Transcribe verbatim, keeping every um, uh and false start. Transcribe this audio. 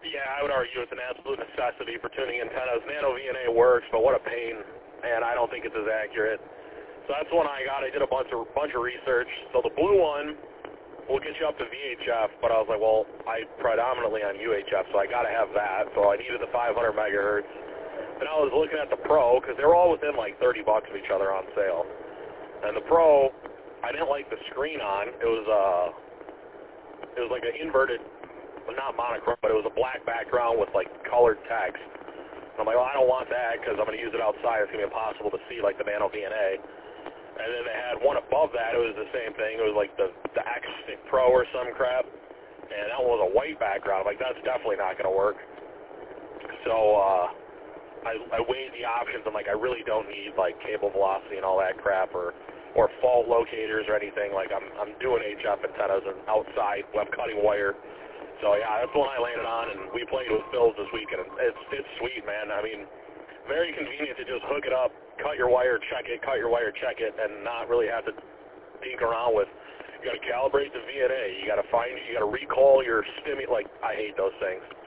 Yeah, I would argue it's an absolute necessity for tuning antennas. Nano V N A works, but what a pain, and I don't think it's as accurate. So that's one I got. I did a bunch of bunch of research. So the blue one will get you up to V H F, but I was like, well, I predominantly on U H F, so I got to have that. So I needed the five hundred megahertz. And I was looking at the Pro because they were all within like thirty bucks of each other on sale. And the Pro, I didn't like the screen on. It was uh, it was like an inverted, well, not monochrome, but it was a black background with like colored text. And I'm like, well, I don't want that because I'm going to use it outside. It's going to be impossible to see like the Nano V N A. And then they had one above that. It was the same thing. It was like the, the X-Stick Pro or some crap. And that one was a white background. I'm like, that's definitely not going to work. So uh, I, I weighed the options. I'm like, I really don't need like cable velocity and all that crap or, or fault locators or anything. Like I'm, I'm doing H F antennas and outside. I'm cutting wire. So yeah, that's the one I landed on. And we played with Phil's this weekend. It's, it's sweet, man. I mean, very convenient to just hook it up, cut your wire, check it, cut your wire, check it, and not really have to dink around with. You got to calibrate the V N A. You got to find, you got to recall your stimu. Like I hate those things.